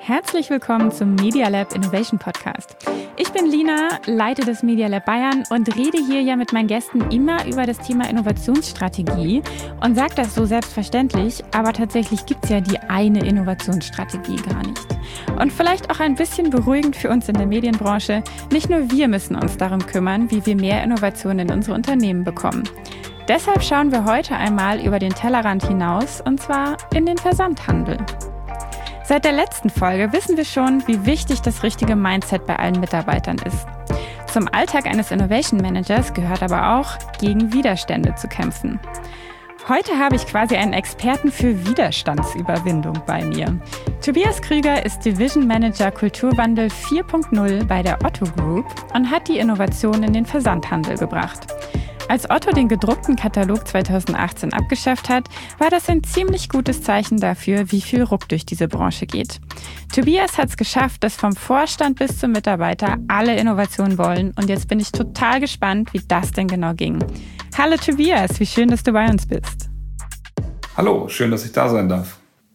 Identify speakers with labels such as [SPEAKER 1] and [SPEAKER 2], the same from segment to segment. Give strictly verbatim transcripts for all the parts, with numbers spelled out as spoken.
[SPEAKER 1] Herzlich willkommen zum Media Lab Innovation Podcast. Ich bin Lina, leite das Media Lab Bayern und rede hier ja mit meinen Gästen immer über das Thema Innovationsstrategie und sage das so selbstverständlich, aber tatsächlich gibt es ja die eine Innovationsstrategie gar nicht. Und vielleicht auch ein bisschen beruhigend für uns in der Medienbranche, nicht nur wir müssen uns darum kümmern, wie wir mehr Innovationen in unsere Unternehmen bekommen. Deshalb schauen wir heute einmal über den Tellerrand hinaus, und zwar in den Versandhandel. Seit der letzten Folge wissen wir schon, wie wichtig das richtige Mindset bei allen Mitarbeitern ist. Zum Alltag eines Innovation Managers gehört aber auch, gegen Widerstände zu kämpfen. Heute habe ich quasi einen Experten für Widerstandsüberwindung bei mir. Tobias Krüger ist Division Manager Kulturwandel vier Punkt null bei der Otto Group und hat die Innovation in den Versandhandel gebracht. Als Otto den gedruckten Katalog zweitausendachtzehn abgeschafft hat, war das ein ziemlich gutes Zeichen dafür, wie viel Ruck durch diese Branche geht. Tobias hat es geschafft, dass vom Vorstand bis zum Mitarbeiter alle Innovationen wollen, und jetzt bin ich total gespannt, wie das denn genau ging. Hallo Tobias, wie schön, dass du bei uns bist.
[SPEAKER 2] Hallo, schön, dass ich da sein darf.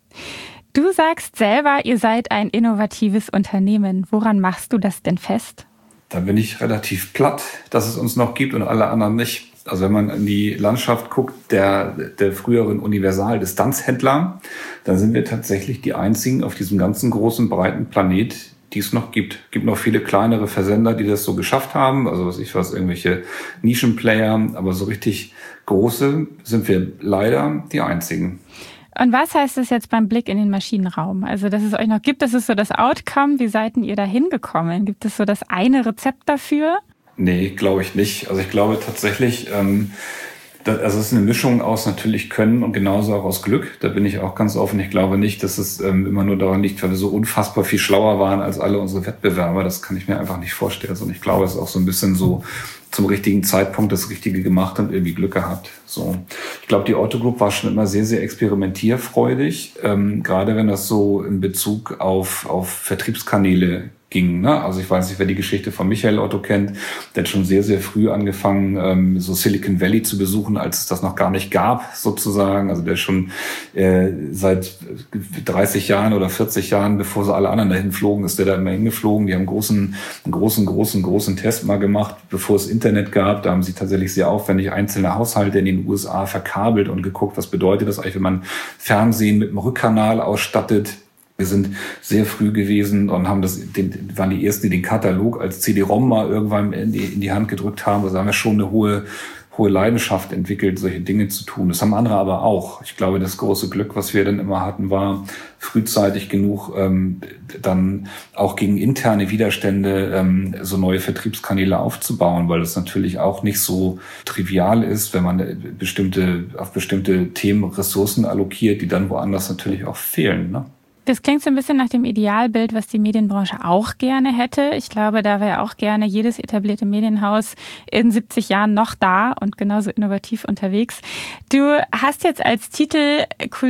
[SPEAKER 1] Du sagst selber, ihr seid ein innovatives Unternehmen. Woran machst du das denn fest?
[SPEAKER 2] Da bin ich relativ platt, dass es uns noch gibt und alle anderen nicht. Also wenn man in die Landschaft guckt, der, der früheren Universal-Distanzhändler, dann sind wir tatsächlich die einzigen auf diesem ganzen großen, breiten Planet, die es noch gibt. Es gibt noch viele kleinere Versender, die das so geschafft haben, also was ich weiß, irgendwelche Nischenplayer, aber so richtig große sind wir leider die einzigen.
[SPEAKER 1] Und was heißt das jetzt beim Blick in den Maschinenraum? Also, dass es euch noch gibt, das ist so das Outcome. Wie seid denn ihr da hingekommen? Gibt es so das eine Rezept dafür?
[SPEAKER 2] Nee, glaube ich nicht. Also ich glaube tatsächlich, ähm, das, also es ist eine Mischung aus natürlich Können und genauso auch aus Glück. Da bin ich auch ganz offen. Ich glaube nicht, dass es ähm, immer nur daran liegt, weil wir so unfassbar viel schlauer waren als alle unsere Wettbewerber. Das kann ich mir einfach nicht vorstellen. Und ich glaube, es ist auch so ein bisschen so zum richtigen Zeitpunkt das Richtige gemacht und irgendwie Glück gehabt. So, ich glaube, die Otto Group war schon immer sehr, sehr experimentierfreudig, ähm, gerade wenn das so in Bezug auf auf Vertriebskanäle ging. Ne? Also ich weiß nicht, wer die Geschichte von Michael Otto kennt. Der hat schon sehr, sehr früh angefangen, ähm, so Silicon Valley zu besuchen, als es das noch gar nicht gab, sozusagen. Also der schon äh, seit dreißig Jahren oder vierzig Jahren, bevor so alle anderen dahin flogen, ist der da immer hingeflogen. Die haben einen großen, einen großen, großen, großen Test mal gemacht, bevor es Internet gab. Da haben sie tatsächlich sehr aufwendig einzelne Haushalte in den U S A verkabelt und geguckt, was bedeutet das eigentlich, wenn man Fernsehen mit einem Rückkanal ausstattet. Wir sind sehr früh gewesen und haben das, den, waren die ersten, die den Katalog als C D-ROM mal irgendwann in die, in die Hand gedrückt haben. Also haben wir schon eine hohe, hohe Leidenschaft entwickelt, solche Dinge zu tun. Das haben andere aber auch. Ich glaube, das große Glück, was wir dann immer hatten, war frühzeitig genug, ähm, dann auch gegen interne Widerstände ähm, so neue Vertriebskanäle aufzubauen, weil das natürlich auch nicht so trivial ist, wenn man bestimmte, auf bestimmte Themen Ressourcen allokiert, die dann woanders natürlich auch fehlen, ne?
[SPEAKER 1] Das klingt so ein bisschen nach dem Idealbild, was die Medienbranche auch gerne hätte. Ich glaube, da wäre auch gerne jedes etablierte Medienhaus in siebzig Jahren noch da und genauso innovativ unterwegs. Du hast jetzt als Titel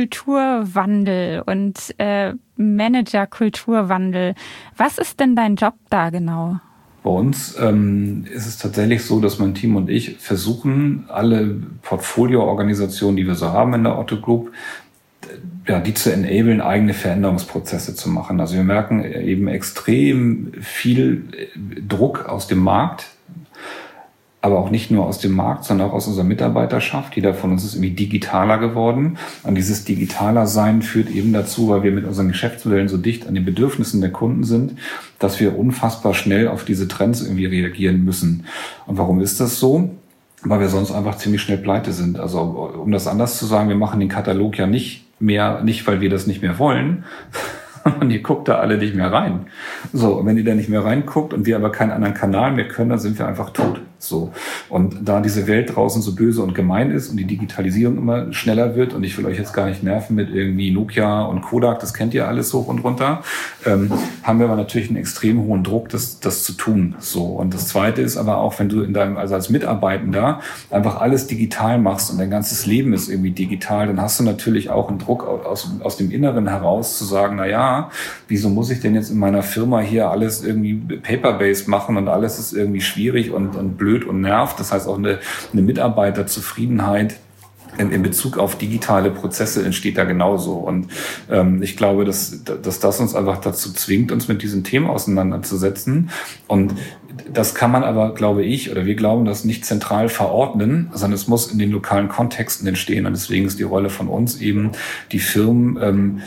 [SPEAKER 1] Kulturwandel und äh, Manager Kulturwandel. Was ist denn dein Job da genau?
[SPEAKER 2] Bei uns ähm, ist es tatsächlich so, dass mein Team und ich versuchen, alle Portfolioorganisationen, die wir so haben in der Otto Group, ja, die zu enablen, eigene Veränderungsprozesse zu machen. Also wir merken eben extrem viel Druck aus dem Markt, aber auch nicht nur aus dem Markt, sondern auch aus unserer Mitarbeiterschaft. Jeder von uns ist irgendwie digitaler geworden. Und dieses digitaler Sein führt eben dazu, weil wir mit unseren Geschäftsmodellen so dicht an den Bedürfnissen der Kunden sind, dass wir unfassbar schnell auf diese Trends irgendwie reagieren müssen. Und warum ist das so? Weil wir sonst einfach ziemlich schnell pleite sind. Also um das anders zu sagen, wir machen den Katalog ja nicht mehr, nicht weil wir das nicht mehr wollen, sondern ihr guckt da alle nicht mehr rein. So, und wenn ihr da nicht mehr reinguckt und wir aber keinen anderen Kanal mehr können, dann sind wir einfach tot. So. Und da diese Welt draußen so böse und gemein ist und die Digitalisierung immer schneller wird, und ich will euch jetzt gar nicht nerven mit irgendwie Nokia und Kodak, das kennt ihr alles hoch und runter, ähm, haben wir aber natürlich einen extrem hohen Druck, das, das zu tun. So. Und das Zweite ist aber auch, wenn du in deinem, also als Mitarbeitender einfach alles digital machst und dein ganzes Leben ist irgendwie digital, dann hast du natürlich auch einen Druck aus, aus dem Inneren heraus zu sagen, na ja, wieso muss ich denn jetzt in meiner Firma hier alles irgendwie paper-based machen und alles ist irgendwie schwierig und, und blöd und nervt. Das heißt auch eine, eine Mitarbeiterzufriedenheit in, in Bezug auf digitale Prozesse entsteht da genauso. Und ähm, ich glaube, dass, dass das uns einfach dazu zwingt, uns mit diesen Themen auseinanderzusetzen. Und das kann man aber, glaube ich, oder wir glauben, das nicht zentral verordnen, sondern es muss in den lokalen Kontexten entstehen. Und deswegen ist die Rolle von uns eben, die Firmen ähm,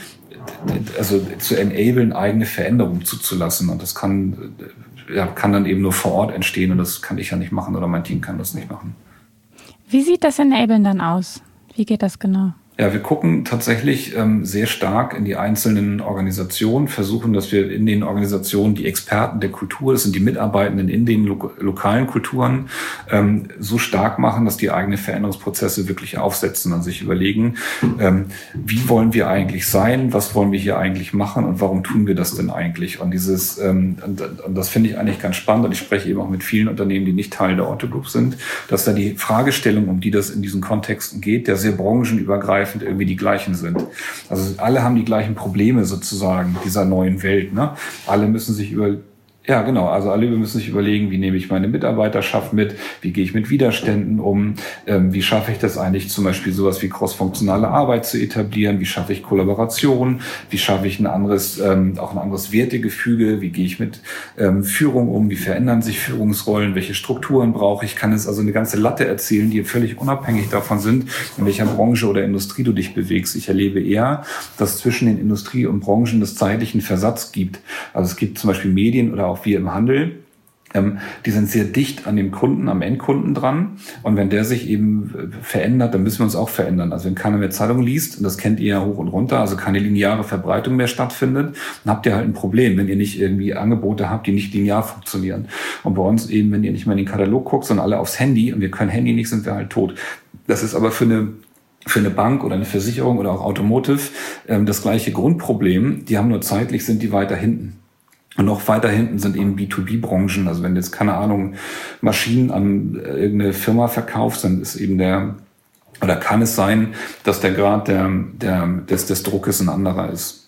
[SPEAKER 2] also zu enablen, eigene Veränderungen zuzulassen. Und das kann, ja, kann dann eben nur vor Ort entstehen. Und das kann ich ja nicht machen oder mein Team kann das nicht machen.
[SPEAKER 1] Wie sieht das Enablen dann aus? Wie geht das genau?
[SPEAKER 2] Ja, wir gucken tatsächlich ähm, sehr stark in die einzelnen Organisationen, versuchen, dass wir in den Organisationen die Experten der Kultur, das sind die Mitarbeitenden in den lo- lokalen Kulturen, ähm, so stark machen, dass die eigene Veränderungsprozesse wirklich aufsetzen und sich überlegen, ähm, wie wollen wir eigentlich sein, was wollen wir hier eigentlich machen und warum tun wir das denn eigentlich? Und dieses, ähm, und, und das finde ich eigentlich ganz spannend und ich spreche eben auch mit vielen Unternehmen, die nicht Teil der Otto Group sind, dass da die Fragestellung, um die das in diesen Kontexten geht, der sehr branchenübergreifend irgendwie die gleichen sind. Also alle haben die gleichen Probleme sozusagen dieser neuen Welt. Ne? Alle müssen sich über Ja, genau. Also alle müssen sich überlegen, wie nehme ich meine Mitarbeiterschaft mit, wie gehe ich mit Widerständen um, ähm, wie schaffe ich das eigentlich, zum Beispiel sowas wie crossfunktionale Arbeit zu etablieren, wie schaffe ich Kollaboration, wie schaffe ich ein anderes, ähm, auch ein anderes Wertegefüge, wie gehe ich mit ähm, Führung um, wie verändern sich Führungsrollen, welche Strukturen brauche ich, kann es also eine ganze Latte erzählen, die völlig unabhängig davon sind, in welcher Branche oder Industrie du dich bewegst. Ich erlebe eher, dass zwischen den Industrie- und Branchen es zeitlichen Versatz gibt. Also es gibt zum Beispiel Medien oder auch wir im Handel, ähm, die sind sehr dicht an dem Kunden, am Endkunden dran. Und wenn der sich eben verändert, dann müssen wir uns auch verändern. Also wenn keiner mehr Zeitung liest, und das kennt ihr ja hoch und runter, also keine lineare Verbreitung mehr stattfindet, dann habt ihr halt ein Problem, wenn ihr nicht irgendwie Angebote habt, die nicht linear funktionieren. Und bei uns eben, wenn ihr nicht mehr in den Katalog guckt, sondern alle aufs Handy, und wir können Handy nicht, sind wir halt tot. Das ist aber für eine für eine Bank oder eine Versicherung oder auch Automotive ähm, das gleiche Grundproblem. Die haben nur zeitlich, sind die weiter hinten. Und noch weiter hinten sind eben B zwei B Branchen. Also wenn du jetzt, keine Ahnung, Maschinen an irgendeine Firma verkaufst, dann ist eben der, oder kann es sein, dass der Grad der, der, des, des Druckes ein anderer ist.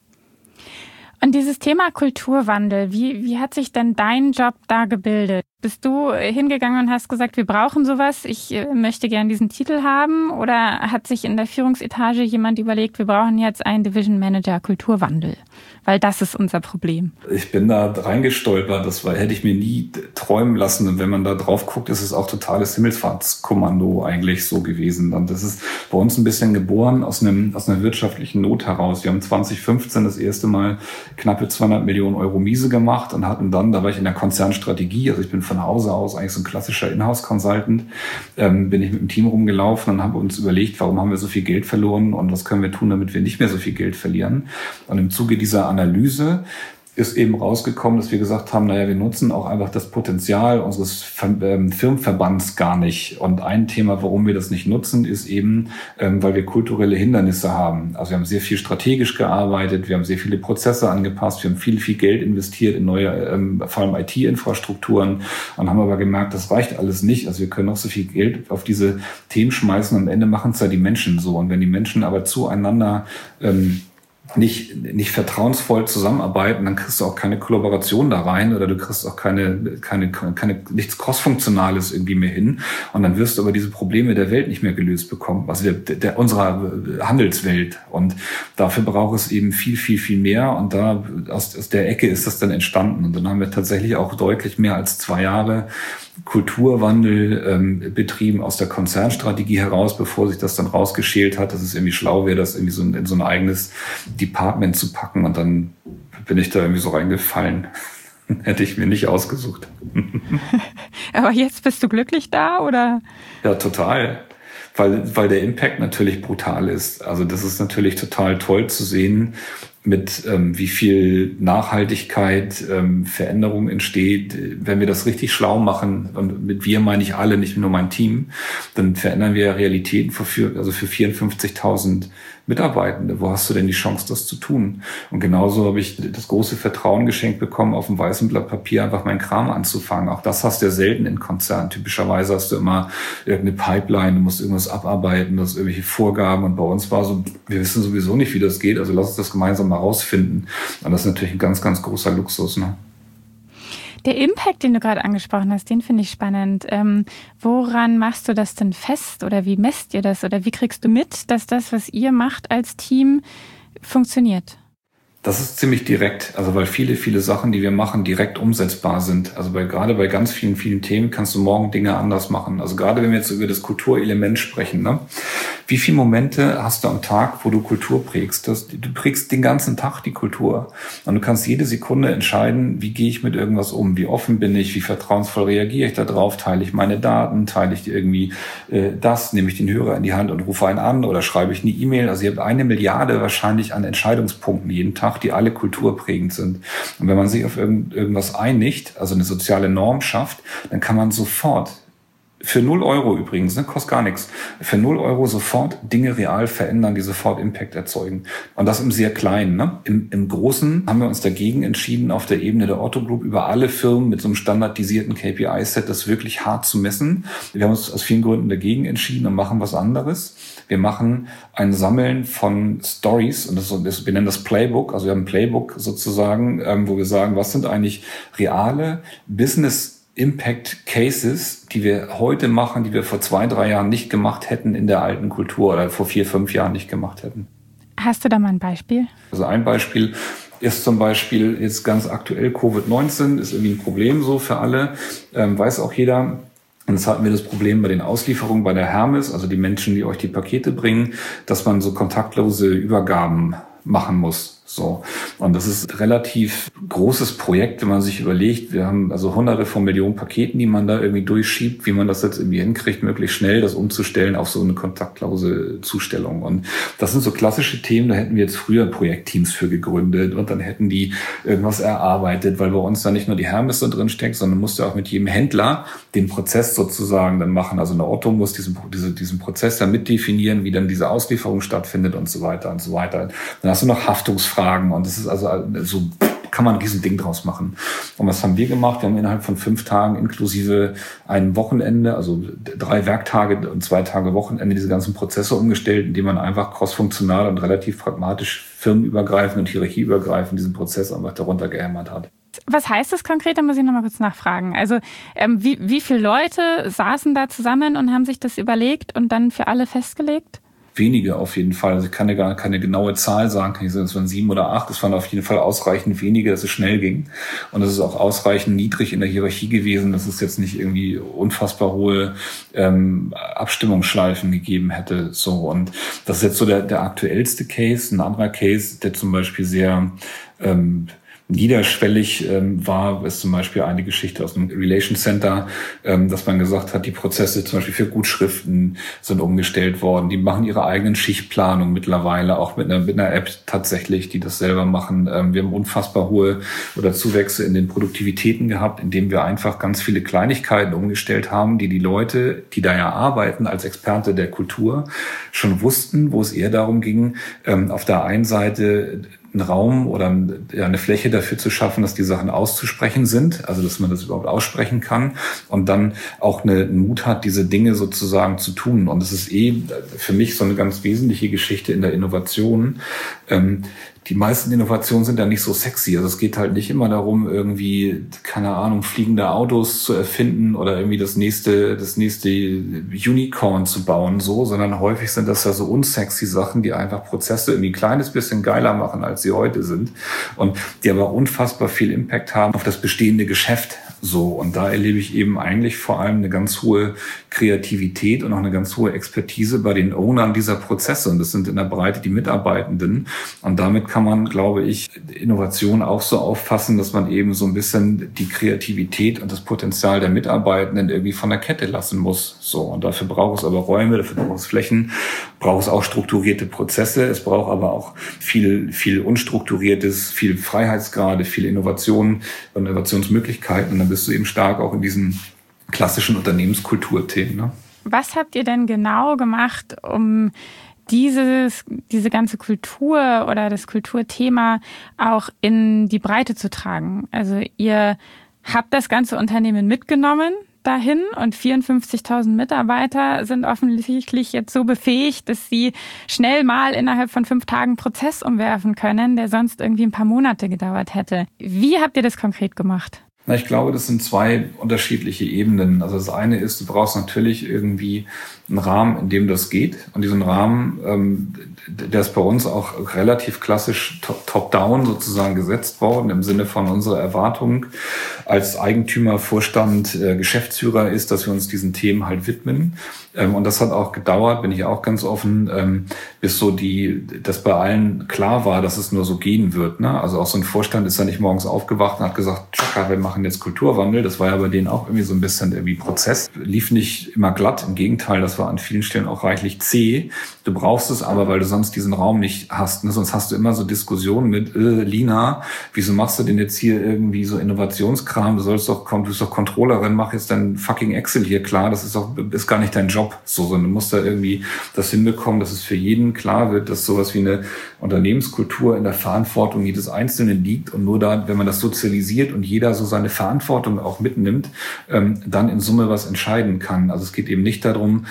[SPEAKER 1] Und dieses Thema Kulturwandel, wie, wie hat sich denn dein Job da gebildet? Bist du hingegangen und hast gesagt, wir brauchen sowas, ich möchte gerne diesen Titel haben? Oder hat sich in der Führungsetage jemand überlegt, wir brauchen jetzt einen Division Manager Kulturwandel? Weil das ist unser Problem.
[SPEAKER 2] Ich bin da reingestolpert, das war, hätte ich mir nie träumen lassen. Und wenn man da drauf guckt, ist es auch totales Himmelfahrtskommando eigentlich so gewesen. Und das ist bei uns ein bisschen geboren aus einem, aus einer wirtschaftlichen Not heraus. Wir haben zwanzig fünfzehn das erste Mal knappe zweihundert Millionen Euro Miese gemacht und hatten dann, da war ich in der Konzernstrategie, also ich bin von Hause aus eigentlich so ein klassischer Inhouse-Consultant, ähm, bin ich mit dem Team rumgelaufen und haben uns überlegt, warum haben wir so viel Geld verloren und was können wir tun, damit wir nicht mehr so viel Geld verlieren. Und im Zuge dieser Analyse ist eben rausgekommen, dass wir gesagt haben, naja, wir nutzen auch einfach das Potenzial unseres Firmenverbands gar nicht. Und ein Thema, warum wir das nicht nutzen, ist eben, weil wir kulturelle Hindernisse haben. Also wir haben sehr viel strategisch gearbeitet, wir haben sehr viele Prozesse angepasst, wir haben viel, viel Geld investiert in neue, vor allem I T-Infrastrukturen und haben aber gemerkt, das reicht alles nicht. Also wir können auch so viel Geld auf diese Themen schmeißen und am Ende machen es ja die Menschen so. Und wenn die Menschen aber zueinander ähm, nicht nicht vertrauensvoll zusammenarbeiten, dann kriegst du auch keine Kollaboration da rein oder du kriegst auch keine keine keine nichts Crossfunktionales irgendwie mehr hin und dann wirst du aber diese Probleme der Welt nicht mehr gelöst bekommen, also der, der unserer Handelswelt, und dafür braucht es eben viel viel viel mehr, und da aus, aus der Ecke ist das dann entstanden, und dann haben wir tatsächlich auch deutlich mehr als zwei Jahre Kulturwandel ähm, betrieben aus der Konzernstrategie heraus, bevor sich das dann rausgeschält hat, dass es irgendwie schlau wäre, das irgendwie so in, in so ein eigenes Department zu packen, und dann bin ich da irgendwie so reingefallen. Hätte ich mir nicht ausgesucht.
[SPEAKER 1] Aber jetzt bist du glücklich da, oder?
[SPEAKER 2] Ja, total. Weil, weil der Impact natürlich brutal ist. Also das ist natürlich total toll zu sehen, mit ähm, wie viel Nachhaltigkeit, ähm, Veränderung entsteht. Wenn wir das richtig schlau machen, und mit wir meine ich alle, nicht nur mein Team, dann verändern wir Realitäten für, also für vierundfünfzigtausend Mitarbeitende. Wo hast du denn die Chance, das zu tun? Und genauso habe ich das große Vertrauen geschenkt bekommen, auf einem weißen Blatt Papier einfach meinen Kram anzufangen. Auch das hast du ja selten in Konzernen. Typischerweise hast du immer irgendeine Pipeline, du musst irgendwas abarbeiten, du hast irgendwelche Vorgaben. Und bei uns war so, wir wissen sowieso nicht, wie das geht, also lass uns das gemeinsam mal rausfinden. Und das ist natürlich ein ganz, ganz großer Luxus, ne?
[SPEAKER 1] Der Impact, den du gerade angesprochen hast, den finde ich spannend. Ähm, woran machst du das denn fest oder wie messt ihr das oder wie kriegst du mit, dass das, was ihr macht als Team, funktioniert?
[SPEAKER 2] Das ist ziemlich direkt, also weil viele, viele Sachen, die wir machen, direkt umsetzbar sind. Also bei, gerade bei ganz vielen, vielen Themen kannst du morgen Dinge anders machen. Also gerade wenn wir jetzt über das Kulturelement sprechen, ne? Wie viele Momente hast du am Tag, wo du Kultur prägst? Das, du prägst den ganzen Tag die Kultur. Und du kannst jede Sekunde entscheiden, wie gehe ich mit irgendwas um? Wie offen bin ich? Wie vertrauensvoll reagiere ich da drauf? Teile ich meine Daten? Teile ich irgendwie äh, das? Nehme ich den Hörer in die Hand und rufe einen an? Oder schreibe ich eine E-Mail? Also ihr habt eine Milliarde wahrscheinlich an Entscheidungspunkten jeden Tag, die alle kulturprägend sind. Und wenn man sich auf irgend, irgendwas einigt, also eine soziale Norm schafft, dann kann man sofort, für null Euro übrigens, ne, kostet gar nichts, für null Euro sofort Dinge real verändern, die sofort Impact erzeugen. Und das im sehr Kleinen. Ne? Im, Im Großen haben wir uns dagegen entschieden, auf der Ebene der Otto Group über alle Firmen mit so einem standardisierten K P I-Set das wirklich hart zu messen. Wir haben uns aus vielen Gründen dagegen entschieden und machen was anderes. Wir machen ein Sammeln von Stories und das, das, wir nennen das Playbook. Also wir haben ein Playbook sozusagen, ähm, wo wir sagen, was sind eigentlich reale Business Impact Cases, die wir heute machen, die wir vor zwei, drei Jahren nicht gemacht hätten in der alten Kultur oder vor vier, fünf Jahren nicht gemacht hätten.
[SPEAKER 1] Hast du da mal ein Beispiel?
[SPEAKER 2] Also ein Beispiel ist zum Beispiel jetzt ganz aktuell Covid neunzehn, ist irgendwie ein Problem so für alle, ähm, weiß auch jeder. Und jetzt hatten wir das Problem bei den Auslieferungen bei der Hermes, also die Menschen, die euch die Pakete bringen, dass man so kontaktlose Übergaben machen muss. So. Und das ist ein relativ großes Projekt, wenn man sich überlegt, wir haben also hunderte von Millionen Paketen, die man da irgendwie durchschiebt, wie man das jetzt irgendwie hinkriegt, möglichst schnell das umzustellen auf so eine kontaktlose Zustellung. Und das sind so klassische Themen, da hätten wir jetzt früher Projektteams für gegründet und dann hätten die irgendwas erarbeitet, weil bei uns da nicht nur die Hermes so drin steckt, sondern musste auch mit jedem Händler den Prozess sozusagen dann machen. Also eine Otto muss diesen, diese, diesen Prozess dann mitdefinieren, wie dann diese Auslieferung stattfindet und so weiter und so weiter. Dann hast du noch Haftungsfragen. Und das ist also so, kann man ein Riesending draus machen. Und was haben wir gemacht? Wir haben innerhalb von fünf Tagen inklusive einem Wochenende, also drei Werktage und zwei Tage Wochenende, diese ganzen Prozesse umgestellt, indem man einfach crossfunktional und relativ pragmatisch firmenübergreifend und hierarchieübergreifend diesen Prozess einfach darunter gehämmert hat.
[SPEAKER 1] Was heißt das konkret? Da muss ich noch mal kurz nachfragen. Also ähm, wie, wie viele Leute saßen da zusammen und haben sich das überlegt und dann für alle festgelegt?
[SPEAKER 2] Wenige auf jeden Fall. Also ich kann ja gar keine genaue Zahl sagen, kann ich sagen, es waren sieben oder acht. Es waren auf jeden Fall ausreichend wenige, dass es schnell ging. Und es ist auch ausreichend niedrig in der Hierarchie gewesen, dass es jetzt nicht irgendwie unfassbar hohe ähm, Abstimmungsschleifen gegeben hätte. So, und das ist jetzt so der, der aktuellste Case. Ein anderer Case, der zum Beispiel sehr ähm, niederschwellig ähm, war, ist zum Beispiel eine Geschichte aus einem Relation Center, ähm, dass man gesagt hat, die Prozesse zum Beispiel für Gutschriften sind umgestellt worden. Die machen ihre eigenen Schichtplanung mittlerweile, auch mit einer, mit einer App tatsächlich, die das selber machen. Ähm, wir haben unfassbar hohe oder Zuwächse in den Produktivitäten gehabt, indem wir einfach ganz viele Kleinigkeiten umgestellt haben, die die Leute, die da ja arbeiten als Experte der Kultur, schon wussten, wo es eher darum ging, ähm, auf der einen Seite einen Raum oder eine Fläche dafür zu schaffen, dass die Sachen auszusprechen sind, also dass man das überhaupt aussprechen kann und dann auch eine, einen Mut hat, diese Dinge sozusagen zu tun. Und das ist eh für mich so eine ganz wesentliche Geschichte in der Innovation. Ähm, die meisten Innovationen sind ja nicht so sexy. Also es geht halt nicht immer darum, irgendwie, keine Ahnung, fliegende Autos zu erfinden oder irgendwie das nächste, das nächste Unicorn zu bauen, so, sondern häufig sind das ja so unsexy Sachen, die einfach Prozesse irgendwie ein kleines bisschen geiler machen, als sie heute sind und die aber unfassbar viel Impact haben auf das bestehende Geschäft. So, und da erlebe ich eben eigentlich vor allem eine ganz hohe Kreativität und auch eine ganz hohe Expertise bei den Ownern dieser Prozesse. Und das sind in der Breite die Mitarbeitenden. Und damit kann man, glaube ich, Innovation auch so auffassen, dass man eben so ein bisschen die Kreativität und das Potenzial der Mitarbeitenden irgendwie von der Kette lassen muss. So, und dafür braucht es aber Räume, dafür braucht es Flächen, braucht es auch strukturierte Prozesse. Es braucht aber auch viel, viel Unstrukturiertes, viel Freiheitsgrade, viel Innovation und Innovationsmöglichkeiten. Und dann bist du eben stark auch in diesen klassischen Unternehmenskulturthemen. Ne?
[SPEAKER 1] Was habt ihr denn genau gemacht, um dieses, diese ganze Kultur oder das Kulturthema auch in die Breite zu tragen? Also ihr habt das ganze Unternehmen mitgenommen dahin und vierundfünfzigtausend Mitarbeiter sind offensichtlich jetzt so befähigt, dass sie schnell mal innerhalb von fünf Tagen einen Prozess umwerfen können, der sonst irgendwie ein paar Monate gedauert hätte. Wie habt ihr das konkret gemacht?
[SPEAKER 2] Na, ich glaube, das sind zwei unterschiedliche Ebenen. Also das eine ist, du brauchst natürlich irgendwie einen Rahmen, in dem das geht. Und diesen Rahmen, ähm, der ist bei uns auch relativ klassisch top-down sozusagen gesetzt worden, im Sinne von unserer Erwartung als Eigentümer, Vorstand, äh, Geschäftsführer ist, dass wir uns diesen Themen halt widmen. Ähm, und das hat auch gedauert, bin ich auch ganz offen, ähm, bis so die, dass bei allen klar war, dass es nur so gehen wird. Ne? Also auch so ein Vorstand ist ja nicht morgens aufgewacht und hat gesagt, tschakka, wir machen jetzt Kulturwandel. Das war ja bei denen auch irgendwie so ein bisschen irgendwie Prozess. Lief nicht immer glatt, im Gegenteil, das war an vielen Stellen auch reichlich zäh. Du brauchst es aber, weil du sonst diesen Raum nicht hast. Ne? Sonst hast du immer so Diskussionen mit, äh, Lina, wieso machst du denn jetzt hier irgendwie so Innovationskram? Du sollst doch, du bist doch Controllerin, mach jetzt dein fucking Excel hier klar. Das ist doch, ist gar nicht dein Job. So, sondern du musst da irgendwie das hinbekommen, dass es für jeden klar wird, dass sowas wie eine Unternehmenskultur in der Verantwortung jedes Einzelnen liegt und nur da, wenn man das sozialisiert und jeder so seine Verantwortung auch mitnimmt, ähm, dann in Summe was entscheiden kann. Also es geht eben nicht darum,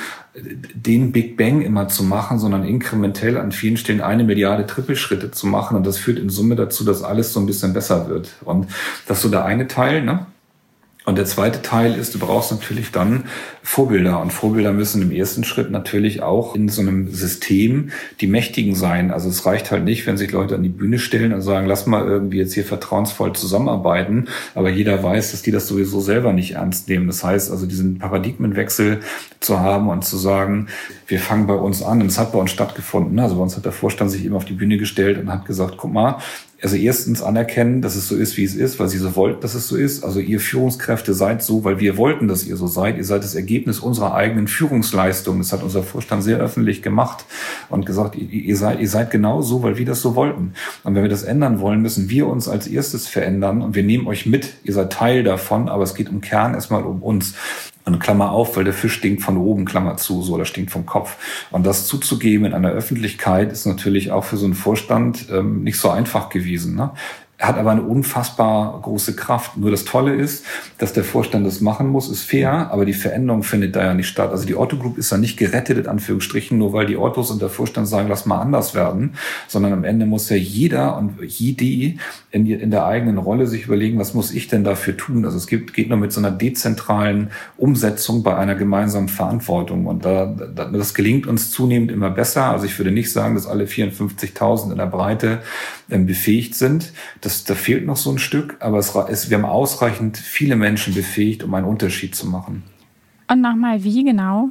[SPEAKER 2] den Big Bang immer zu machen, sondern inkrementell an vielen Stellen eine Milliarde Trippelschritte zu machen. Und das führt in Summe dazu, dass alles so ein bisschen besser wird. Und das ist so der eine Teil, ne? Und der zweite Teil ist, du brauchst natürlich dann Vorbilder. Und Vorbilder müssen im ersten Schritt natürlich auch in so einem System die Mächtigen sein. Also es reicht halt nicht, wenn sich Leute an die Bühne stellen und sagen, lass mal irgendwie jetzt hier vertrauensvoll zusammenarbeiten. Aber jeder weiß, dass die das sowieso selber nicht ernst nehmen. Das heißt also, diesen Paradigmenwechsel zu haben und zu sagen, wir fangen bei uns an. Und es hat bei uns stattgefunden. Also bei uns hat der Vorstand sich eben auf die Bühne gestellt und hat gesagt, guck mal, also erstens anerkennen, dass es so ist, wie es ist, weil sie so wollten, dass es so ist. Also ihr Führungskräfte seid so, weil wir wollten, dass ihr so seid. Ihr seid das Ergebnis unserer eigenen Führungsleistung. Das hat unser Vorstand sehr öffentlich gemacht und gesagt, ihr, ihr seid, ihr seid genau so, weil wir das so wollten. Und wenn wir das ändern wollen, müssen wir uns als erstes verändern und wir nehmen euch mit. Ihr seid Teil davon, aber es geht im Kern erstmal um uns. Und Klammer auf, weil der Fisch stinkt von oben, Klammer zu, so, oder stinkt vom Kopf. Und das zuzugeben in einer Öffentlichkeit ist natürlich auch für so einen Vorstand ähm, nicht so einfach gewesen, ne? Er hat aber eine unfassbar große Kraft. Nur das Tolle ist, dass der Vorstand das machen muss, ist fair, aber die Veränderung findet da ja nicht statt. Also die Otto Group ist ja nicht gerettet, in Anführungsstrichen, nur weil die Ottos und der Vorstand sagen, lass mal anders werden, sondern am Ende muss ja jeder und jede in, in der eigenen Rolle sich überlegen, was muss ich denn dafür tun? Also es gibt, geht nur mit so einer dezentralen Umsetzung bei einer gemeinsamen Verantwortung. Und da, da, das gelingt uns zunehmend immer besser. Also ich würde nicht sagen, dass alle vierundfünfzigtausend in der Breite ähm, befähigt sind. Das Das, da fehlt noch so ein Stück, aber es, es, wir haben ausreichend viele Menschen befähigt, um einen Unterschied zu machen.
[SPEAKER 1] Und nochmal, wie genau?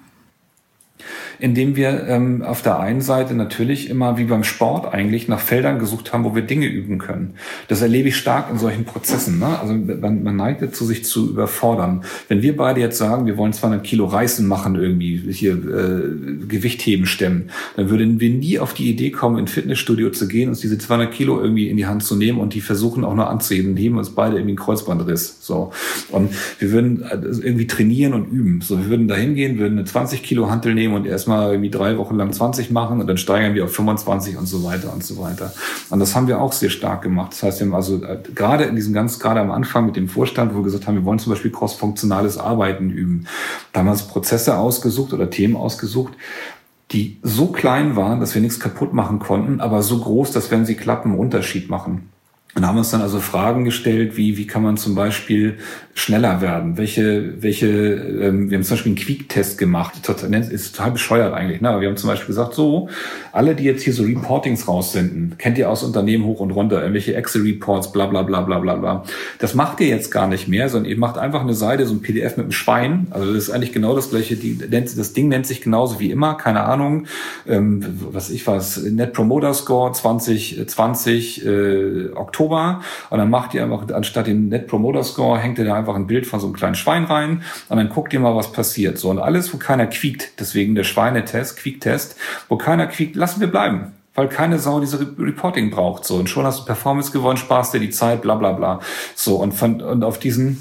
[SPEAKER 2] Indem wir ähm, auf der einen Seite natürlich immer wie beim Sport eigentlich nach Feldern gesucht haben, wo wir Dinge üben können. Das erlebe ich stark in solchen Prozessen. Ne? Also man, man neigt dazu, sich zu überfordern. Wenn wir beide jetzt sagen, wir wollen zweihundert Kilo Reißen machen, irgendwie hier äh, Gewichtheben stemmen, dann würden wir nie auf die Idee kommen, in ein Fitnessstudio zu gehen, uns diese zweihundert Kilo irgendwie in die Hand zu nehmen und die versuchen auch nur anzuheben, heben uns beide irgendwie einen Kreuzbandriss. So. Und wir würden irgendwie trainieren und üben. So, wir würden da hingehen, würden eine zwanzig Kilo Hantel nehmen und erstmal irgendwie drei Wochen lang zwanzig machen und dann steigern wir auf fünfundzwanzig und so weiter und so weiter. Und das haben wir auch sehr stark gemacht. Das heißt, wir haben also äh, gerade in diesem ganz, gerade am Anfang mit dem Vorstand, wo wir gesagt haben, wir wollen zum Beispiel cross-funktionales Arbeiten üben. Da haben wir uns Prozesse ausgesucht oder Themen ausgesucht, die so klein waren, dass wir nichts kaputt machen konnten, aber so groß, dass wenn sie klappen, einen Unterschied machen. Und haben uns dann also Fragen gestellt, wie wie kann man zum Beispiel schneller werden? Welche welche ähm, wir haben zum Beispiel einen Quick-Test gemacht. Total, ist total bescheuert eigentlich. Ne? Aber wir haben zum Beispiel gesagt, so alle, die jetzt hier so Reportings raussenden, kennt ihr aus Unternehmen hoch und runter, irgendwelche Excel-Reports, bla bla bla bla bla bla. Das macht ihr jetzt gar nicht mehr, sondern ihr macht einfach eine Seite, so ein P D F mit einem Schwein. Also das ist eigentlich genau das gleiche. Die, das Ding nennt sich genauso wie immer, keine Ahnung, ähm, was ich was, Net Promoter Score zwanzig zwanzig äh, Oktober. Und dann macht ihr einfach, anstatt den Net Promoter Score, hängt ihr da einfach ein Bild von so einem kleinen Schwein rein und dann guckt ihr mal, was passiert. So, und alles, wo keiner quiekt, deswegen der Schweinetest, Quiek-Test, wo keiner quiekt, lassen wir bleiben. Weil keine Sau diese Reporting braucht. So, und schon hast du Performance gewonnen, sparst dir die Zeit, bla bla bla. So, und von, und auf diesen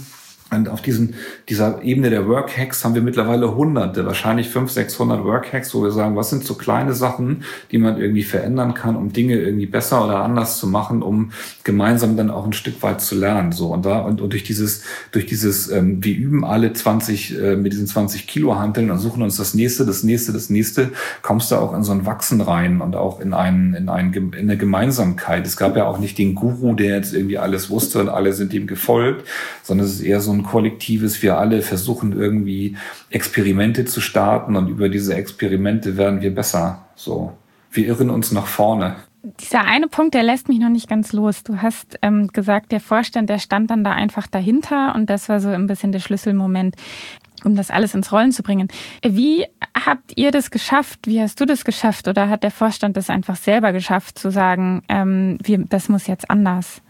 [SPEAKER 2] Und auf diesen, dieser Ebene der Workhacks haben wir mittlerweile hunderte, wahrscheinlich fünfhundert, sechshundert Workhacks, wo wir sagen, was sind so kleine Sachen, die man irgendwie verändern kann, um Dinge irgendwie besser oder anders zu machen, um gemeinsam dann auch ein Stück weit zu lernen. So und da und, und durch dieses, durch dieses, ähm, wir üben alle zwanzig äh, mit diesen zwanzig Kilo Hanteln und suchen uns das nächste, das nächste, das nächste, kommst du auch in so ein Wachsen rein und auch in einen, in einen, in eine Gemeinsamkeit. Es gab ja auch nicht den Guru, der jetzt irgendwie alles wusste und alle sind ihm gefolgt, sondern es ist eher so ein kollektives, wir alle versuchen irgendwie Experimente zu starten und über diese Experimente werden wir besser. So, wir irren uns nach vorne.
[SPEAKER 1] Dieser eine Punkt, der lässt mich noch nicht ganz los. Du hast ähm, gesagt, der Vorstand, der stand dann da einfach dahinter und das war so ein bisschen der Schlüsselmoment, um das alles ins Rollen zu bringen. Wie habt ihr das geschafft? Wie hast du das geschafft? Oder hat der Vorstand das einfach selber geschafft, zu sagen, ähm, wir, das muss jetzt anders?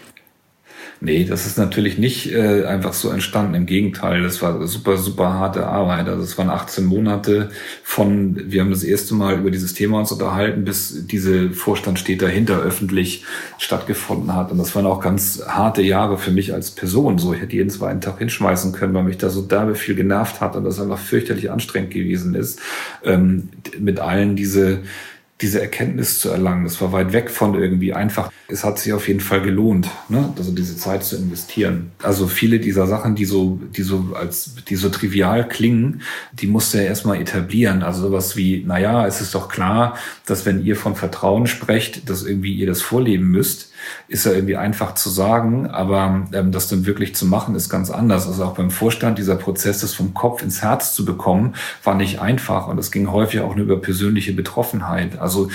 [SPEAKER 2] Nee, das ist natürlich nicht äh, einfach so entstanden. Im Gegenteil, das war super, super harte Arbeit. Also es waren achtzehn Monate von, wir haben das erste Mal über dieses Thema uns unterhalten, bis diese Vorstand steht dahinter öffentlich stattgefunden hat. Und das waren auch ganz harte Jahre für mich als Person. So, ich hätte jeden zweiten Tag hinschmeißen können, weil mich da so derbe viel genervt hat und das einfach fürchterlich anstrengend gewesen ist, ähm, mit allen diese diese Erkenntnis zu erlangen. Das war weit weg von irgendwie einfach. Es hat sich auf jeden Fall gelohnt, ne? Also diese Zeit zu investieren. Also viele dieser Sachen, die so, die so als, die so trivial klingen, die musste er erstmal etablieren. Also sowas wie, naja, es ist doch klar, dass wenn ihr von Vertrauen sprecht, dass irgendwie ihr das vorleben müsst, ist ja irgendwie einfach zu sagen, aber ähm, das dann wirklich zu machen, ist ganz anders. Also auch beim Vorstand, dieser Prozess, das vom Kopf ins Herz zu bekommen, war nicht einfach und es ging häufig auch nur über persönliche Betroffenheit. Also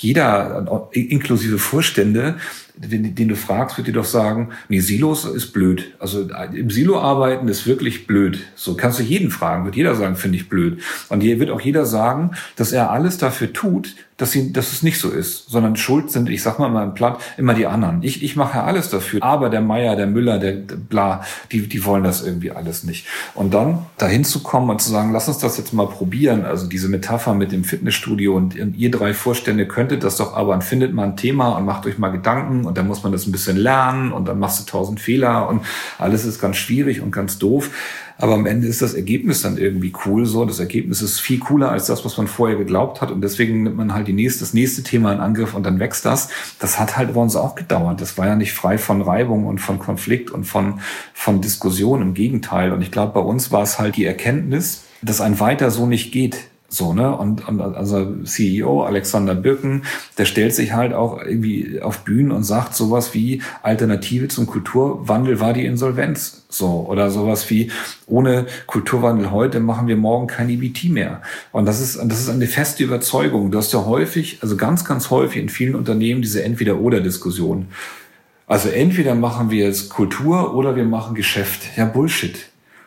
[SPEAKER 2] jeder, inklusive Vorstände, den, den du fragst, wird dir doch sagen, nee, Silos ist blöd. Also im Silo arbeiten ist wirklich blöd. So kannst du jeden fragen, wird jeder sagen, finde ich blöd. Und hier wird auch jeder sagen, dass er alles dafür tut, dass, sie, dass es nicht so ist, sondern schuld sind, ich sag mal mal im Platt, immer die anderen. Ich, ich mache ja alles dafür. Aber der Meier, der Müller, der, der bla, die, die wollen das irgendwie alles nicht. Und dann dahin zu kommen und zu sagen, lass uns das jetzt mal probieren. Also diese Metapher mit dem Fitnessstudio und, und ihr drei Vorstände könntet das doch, aber dann findet mal ein Thema und macht euch mal Gedanken und dann muss man das ein bisschen lernen und dann machst du tausend Fehler und alles ist ganz schwierig und ganz doof. Aber am Ende ist das Ergebnis dann irgendwie cool so. Das Ergebnis ist viel cooler als das, was man vorher geglaubt hat. Und deswegen nimmt man halt die nächste, das nächste Thema in Angriff und dann wächst das. Das hat halt bei uns auch gedauert. Das war ja nicht frei von Reibung und von Konflikt und von, von Diskussion. Im Gegenteil. Und ich glaube, bei uns war es halt die Erkenntnis, dass ein Weiter so nicht geht. So, ne? Und, und also C E O Alexander Birken, der stellt sich halt auch irgendwie auf Bühnen und sagt sowas wie Alternative zum Kulturwandel war die Insolvenz. So, oder sowas wie ohne Kulturwandel heute machen wir morgen kein E B T mehr. Und das ist, das ist eine feste Überzeugung. Du hast ja häufig, also ganz, ganz häufig in vielen Unternehmen diese Entweder-oder-Diskussion. Also entweder machen wir jetzt Kultur oder wir machen Geschäft. Ja, Bullshit.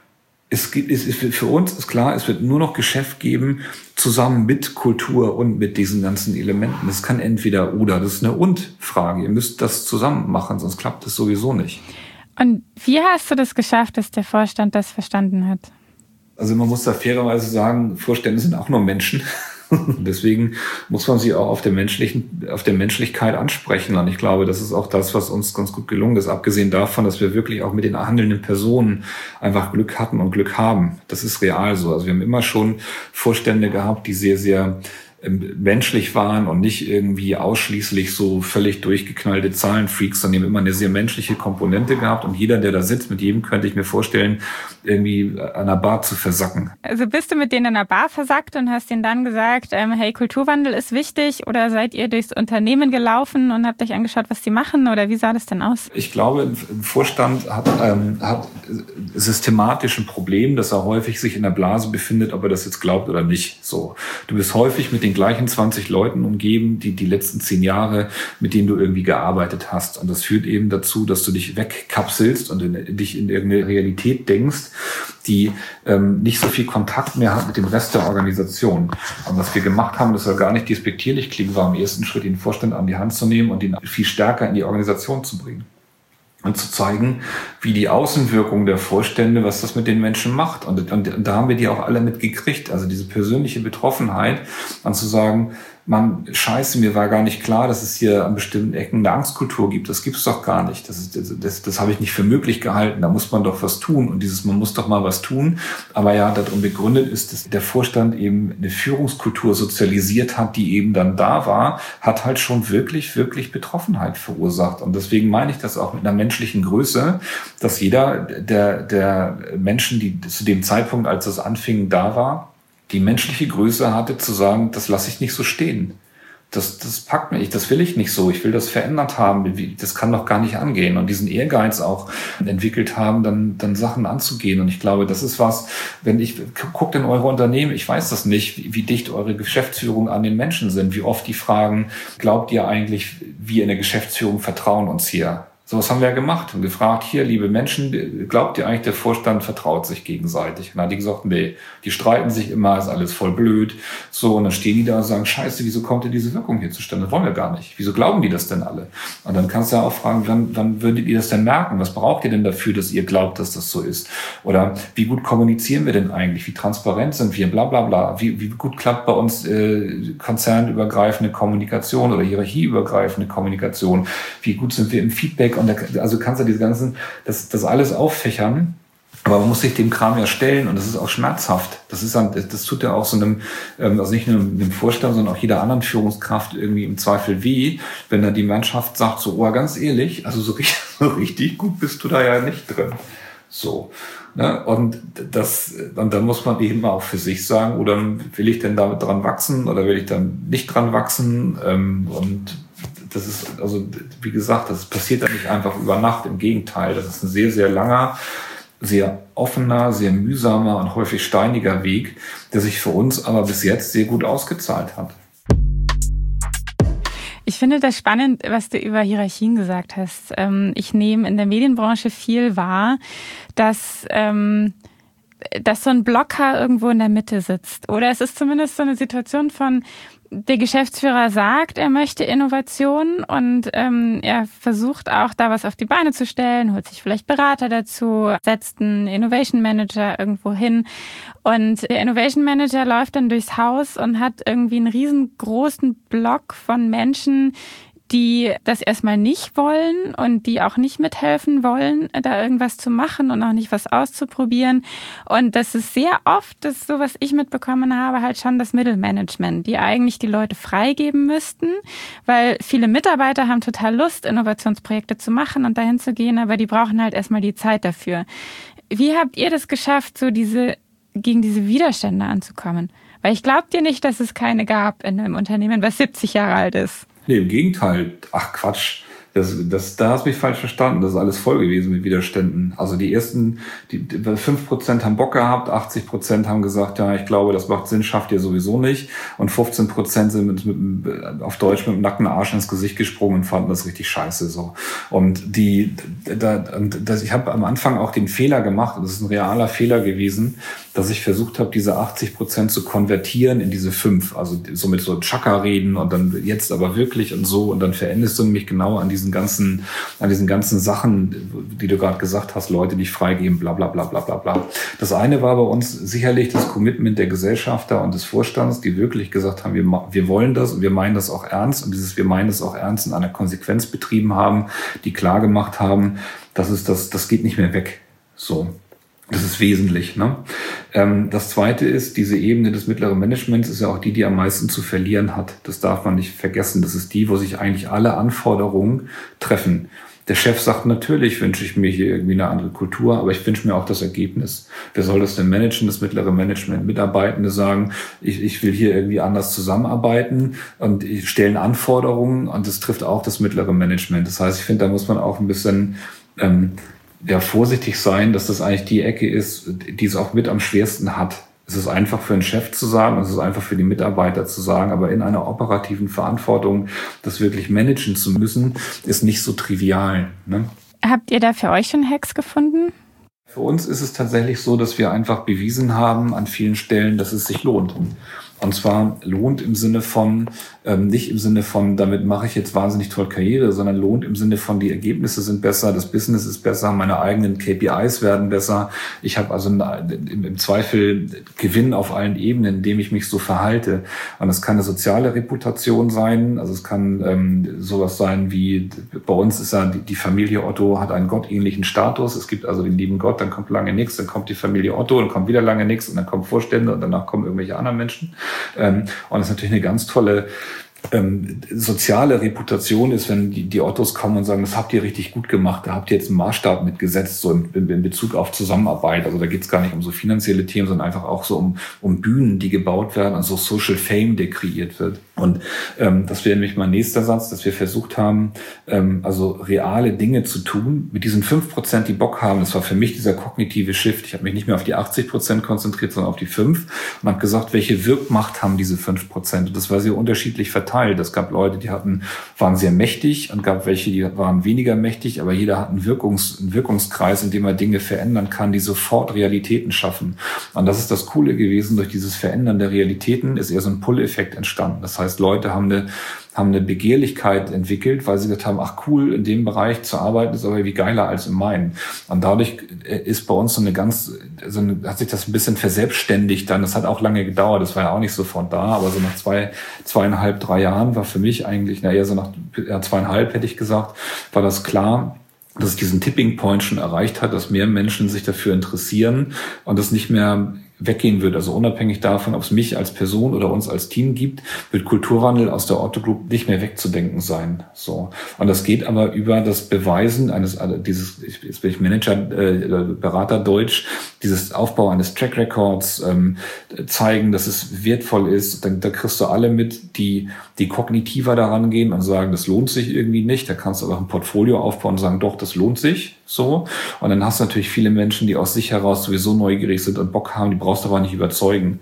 [SPEAKER 2] Es gibt, es ist für uns ist klar, es wird nur noch Geschäft geben, zusammen mit Kultur und mit diesen ganzen Elementen. Das kann entweder oder, das ist eine Und-Frage. Ihr müsst das zusammen machen, sonst klappt es sowieso nicht.
[SPEAKER 1] Und wie hast du das geschafft, dass der Vorstand das verstanden hat?
[SPEAKER 2] Also man muss da fairerweise sagen, Vorstände sind auch nur Menschen. Deswegen muss man sie auch auf der menschlichen, auf der Menschlichkeit ansprechen. Und ich glaube, das ist auch das, was uns ganz gut gelungen ist. Abgesehen davon, dass wir wirklich auch mit den handelnden Personen einfach Glück hatten und Glück haben. Das ist real so. Also wir haben immer schon Vorstände gehabt, die sehr, sehr menschlich waren und nicht irgendwie ausschließlich so völlig durchgeknallte Zahlenfreaks, sondern die haben immer eine sehr menschliche Komponente gehabt und jeder, der da sitzt, mit jedem könnte ich mir vorstellen, irgendwie an einer Bar zu versacken.
[SPEAKER 1] Also bist du mit denen in einer Bar versackt und hast denen dann gesagt, ähm, hey, Kulturwandel ist wichtig, oder seid ihr durchs Unternehmen gelaufen und habt euch angeschaut, was die machen, oder wie sah das denn aus?
[SPEAKER 2] Ich glaube, ein Vorstand hat, ähm, hat systematisch ein Problem, dass er häufig sich in der Blase befindet, ob er das jetzt glaubt oder nicht. So, du bist häufig mit den gleichen zwanzig Leuten umgeben, die die letzten zehn Jahre, mit denen du irgendwie gearbeitet hast. Und das führt eben dazu, dass du dich wegkapselst und in, in dich in irgendeine Realität denkst, die ähm, nicht so viel Kontakt mehr hat mit dem Rest der Organisation. Und was wir gemacht haben, das soll gar nicht despektierlich klingen, war im ersten Schritt, den Vorstand an die Hand zu nehmen und ihn viel stärker in die Organisation zu bringen. Und zu zeigen, wie die Außenwirkung der Vorstände, was das mit den Menschen macht. Und, und, und da haben wir die auch alle mitgekriegt. Also diese persönliche Betroffenheit, und zu sagen, Mann, scheiße, mir war gar nicht klar, dass es hier an bestimmten Ecken eine Angstkultur gibt. Das gibt es doch gar nicht. Das, ist, das, das, das habe ich nicht für möglich gehalten. Da muss man doch was tun. Und dieses, man muss doch mal was tun. Aber ja, darum begründet ist, dass der Vorstand eben eine Führungskultur sozialisiert hat, die eben dann da war, hat halt schon wirklich, wirklich Betroffenheit verursacht. Und deswegen meine ich das auch mit einer menschlichen Größe, dass jeder der, der Menschen, die zu dem Zeitpunkt, als das anfing, da war, die menschliche Größe hatte, zu sagen, das lasse ich nicht so stehen. Das, das packt mich, das will ich nicht so. Ich will das verändert haben. Das kann doch gar nicht angehen. Und diesen Ehrgeiz auch entwickelt haben, dann, dann Sachen anzugehen. Und ich glaube, das ist was, wenn ich, guckt in eure Unternehmen, ich weiß das nicht, wie, wie dicht eure Geschäftsführung an den Menschen sind, wie oft die fragen, glaubt ihr eigentlich, wir in der Geschäftsführung vertrauen uns hier? Sowas haben wir ja gemacht und gefragt, hier, liebe Menschen, glaubt ihr eigentlich, der Vorstand vertraut sich gegenseitig? Und dann hat die gesagt, nee, die streiten sich immer, ist alles voll blöd. So, und dann stehen die da und sagen, scheiße, wieso kommt denn diese Wirkung hier zustande? Das wollen wir gar nicht. Wieso glauben die das denn alle? Und dann kannst du ja auch fragen, wann, wann würdet ihr das denn merken? Was braucht ihr denn dafür, dass ihr glaubt, dass das so ist? Oder wie gut kommunizieren wir denn eigentlich? Wie transparent sind wir? Bla, bla, bla. Wie, wie gut klappt bei uns äh, konzernübergreifende Kommunikation oder hierarchieübergreifende Kommunikation? Wie gut sind wir im Feedback? Und da, also kannst du diese ganzen, das, das alles auffächern, aber man muss sich dem Kram ja stellen und das ist auch schmerzhaft. Das ist dann, das tut ja auch so einem, also nicht nur dem Vorstand, sondern auch jeder anderen Führungskraft irgendwie im Zweifel weh, wenn dann die Mannschaft sagt so, oh, ganz ehrlich, also so richtig, so richtig gut bist du da ja nicht drin. So. Ne? Und das, und dann muss man eben auch für sich sagen, oder will ich denn damit dran wachsen oder will ich dann nicht dran wachsen? Und das ist, also wie gesagt, das passiert ja nicht einfach über Nacht. Im Gegenteil, das ist ein sehr, sehr langer, sehr offener, sehr mühsamer und häufig steiniger Weg, der sich für uns aber bis jetzt sehr gut ausgezahlt hat.
[SPEAKER 1] Ich finde das spannend, was du über Hierarchien gesagt hast. Ich nehme in der Medienbranche viel wahr, dass, dass so ein Blocker irgendwo in der Mitte sitzt. Oder es ist zumindest so eine Situation von, der Geschäftsführer sagt, er möchte Innovation und ähm, er versucht auch, da was auf die Beine zu stellen, holt sich vielleicht Berater dazu, setzt einen Innovation Manager irgendwo hin und der Innovation Manager läuft dann durchs Haus und hat irgendwie einen riesengroßen Block von Menschen, die das erstmal nicht wollen und die auch nicht mithelfen wollen, da irgendwas zu machen und auch nicht was auszuprobieren. Und das ist sehr oft, das ist so, was ich mitbekommen habe, halt schon das Mittelmanagement, die eigentlich die Leute freigeben müssten, weil viele Mitarbeiter haben total Lust, Innovationsprojekte zu machen und dahin zu gehen, aber die brauchen halt erstmal die Zeit dafür. Wie habt ihr das geschafft, so diese, gegen diese Widerstände anzukommen? Weil ich glaube dir nicht, dass es keine gab in einem Unternehmen, was siebzig Jahre alt ist.
[SPEAKER 2] Nee, im Gegenteil. Ach Quatsch. Das, das, da hast du mich falsch verstanden. Das ist alles voll gewesen mit Widerständen. Also die ersten, die, fünf Prozent haben Bock gehabt, achtzig Prozent haben gesagt, ja, ich glaube, das macht Sinn, schafft ihr sowieso nicht. Und fünfzehn Prozent sind mit, mit, auf Deutsch mit dem nackten Arsch ins Gesicht gesprungen und fanden das richtig scheiße, so. Und die, da, das, ich habe am Anfang auch den Fehler gemacht, und das ist ein realer Fehler gewesen, dass ich versucht habe, diese achtzig Prozent zu konvertieren in diese fünf. Also so mit so Chaka reden und dann jetzt aber wirklich und so. Und dann verendest du mich genau an diesen ganzen, an diesen ganzen Sachen, die du gerade gesagt hast, Leute, die freigeben, bla, bla, bla, bla, bla, bla. Das eine war bei uns sicherlich das Commitment der Gesellschafter und des Vorstands, die wirklich gesagt haben, wir, wir wollen das und wir meinen das auch ernst. Und dieses, wir meinen das auch ernst in einer Konsequenz betrieben haben, die klar gemacht haben, das ist das, das geht nicht mehr weg. So. Das ist wesentlich. Ne? Ähm, das Zweite ist, diese Ebene des mittleren Managements ist ja auch die, die am meisten zu verlieren hat. Das darf man nicht vergessen. Das ist die, wo sich eigentlich alle Anforderungen treffen. Der Chef sagt, natürlich wünsche ich mir hier irgendwie eine andere Kultur, aber ich wünsche mir auch das Ergebnis. Wer soll das denn managen? Das mittlere Management. Mitarbeitende sagen, ich, ich will hier irgendwie anders zusammenarbeiten und ich stellen Anforderungen und das trifft auch das mittlere Management. Das heißt, ich finde, da muss man auch ein bisschen ähm, ja, vorsichtig sein, dass das eigentlich die Ecke ist, die es auch mit am schwersten hat. Es ist einfach für einen Chef zu sagen, es ist einfach für die Mitarbeiter zu sagen, aber in einer operativen Verantwortung, das wirklich managen zu müssen, ist nicht so trivial. Ne?
[SPEAKER 1] Habt ihr da für euch schon Hacks gefunden?
[SPEAKER 2] Für uns ist es tatsächlich so, dass wir einfach bewiesen haben an vielen Stellen, dass es sich lohnt. Und zwar lohnt im Sinne von, ähm, nicht im Sinne von, damit mache ich jetzt wahnsinnig toll Karriere, sondern lohnt im Sinne von, die Ergebnisse sind besser, das Business ist besser, meine eigenen K P Is werden besser. Ich habe also im, im Zweifel Gewinn auf allen Ebenen, indem ich mich so verhalte. Und das kann eine soziale Reputation sein, also es kann ähm, sowas sein wie, bei uns ist ja die, die Familie Otto hat einen gottähnlichen Status. Es gibt also den lieben Gott, dann kommt lange nichts, dann kommt die Familie Otto, dann kommt wieder lange nichts und dann kommen Vorstände und danach kommen irgendwelche anderen Menschen. Ähm, und das ist natürlich eine ganz tolle ähm, soziale Reputation ist, wenn die, die Ottos kommen und sagen, das habt ihr richtig gut gemacht, da habt ihr jetzt einen Maßstab mitgesetzt, so in, in Bezug auf Zusammenarbeit. Also da geht es gar nicht um so finanzielle Themen, sondern einfach auch so um, um Bühnen, die gebaut werden, also Social Fame, der kreiert wird. Und ähm, das wäre nämlich mein nächster Satz, dass wir versucht haben, ähm, also reale Dinge zu tun mit diesen fünf Prozent, die Bock haben. Das war für mich dieser kognitive Shift. Ich habe mich nicht mehr auf die achtzig Prozent konzentriert, sondern auf die fünf und habe gesagt, welche Wirkmacht haben diese fünf Prozent? Und das war sehr unterschiedlich verteilt. Es gab Leute, die hatten, waren sehr mächtig und gab welche, die waren weniger mächtig, aber jeder hat einen, Wirkungs-, einen Wirkungskreis, in dem er Dinge verändern kann, die sofort Realitäten schaffen. Und das ist das Coole gewesen. Durch dieses Verändern der Realitäten ist eher so ein Pull-Effekt entstanden. Das heißt, Leute haben eine, haben eine Begehrlichkeit entwickelt, weil sie gesagt haben, ach cool, in dem Bereich zu arbeiten ist aber wie geiler als in meinen. Und dadurch ist bei uns so eine ganz, so eine, hat sich das ein bisschen verselbstständigt dann. Das hat auch lange gedauert, das war ja auch nicht sofort da, aber so nach zwei, zweieinhalb, drei Jahren war für mich eigentlich, na eher so nach ja, zweieinhalb hätte ich gesagt, war das klar, dass es diesen Tipping Point schon erreicht hat, dass mehr Menschen sich dafür interessieren und das nicht mehr weggehen wird. Also unabhängig davon, ob es mich als Person oder uns als Team gibt, wird Kulturwandel aus der Otto Group nicht mehr wegzudenken sein. So. Und das geht aber über das Beweisen eines, also dieses, jetzt bin ich Manager, äh, Berater Deutsch, dieses Aufbau eines Track Records, ähm, zeigen, dass es wertvoll ist. Da, da kriegst du alle mit, die, die kognitiver daran gehen und sagen, das lohnt sich irgendwie nicht. Da kannst du aber ein Portfolio aufbauen und sagen, doch, das lohnt sich. So. Und dann hast du natürlich viele Menschen, die aus sich heraus sowieso neugierig sind und Bock haben, die brauchst du aber nicht überzeugen.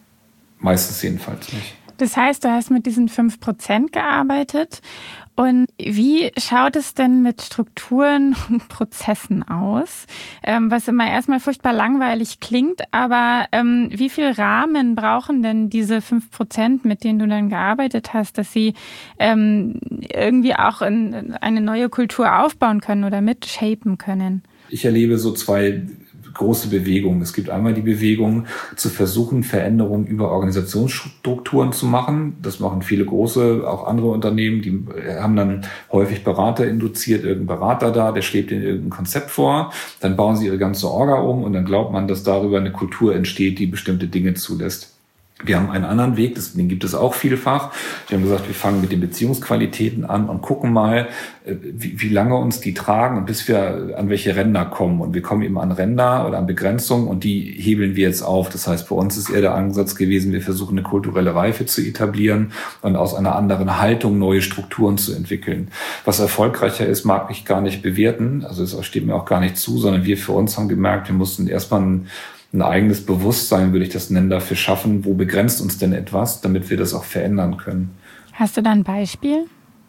[SPEAKER 2] Meistens jedenfalls nicht.
[SPEAKER 1] Das heißt, du hast mit diesen fünf Prozent gearbeitet. Und wie schaut es denn mit Strukturen und Prozessen aus? Ähm, was immer erstmal furchtbar langweilig klingt, aber ähm, wie viel Rahmen brauchen denn diese fünf Prozent, mit denen du dann gearbeitet hast, dass sie ähm, irgendwie auch in eine neue Kultur aufbauen können oder mitshapen können?
[SPEAKER 2] Ich erlebe so zwei große Bewegungen. Es gibt einmal die Bewegung, zu versuchen, Veränderungen über Organisationsstrukturen zu machen. Das machen viele große, auch andere Unternehmen. Die haben dann häufig Berater induziert, irgendein Berater da, der schlägt ihnen irgendein Konzept vor. Dann bauen sie ihre ganze Orga um und dann glaubt man, dass darüber eine Kultur entsteht, die bestimmte Dinge zulässt. Wir haben einen anderen Weg, den gibt es auch vielfach. Wir haben gesagt, wir fangen mit den Beziehungsqualitäten an und gucken mal, wie, wie lange uns die tragen und bis wir an welche Ränder kommen. Und wir kommen eben an Ränder oder an Begrenzungen und die hebeln wir jetzt auf. Das heißt, bei uns ist eher der Ansatz gewesen, wir versuchen eine kulturelle Reife zu etablieren und aus einer anderen Haltung neue Strukturen zu entwickeln. Was erfolgreicher ist, mag ich gar nicht bewerten. Also es steht mir auch gar nicht zu, sondern wir für uns haben gemerkt, wir mussten erstmal ein ein eigenes Bewusstsein, würde ich das nennen, dafür schaffen, wo begrenzt uns denn etwas, damit wir das auch verändern können.
[SPEAKER 1] Hast du da ein Beispiel?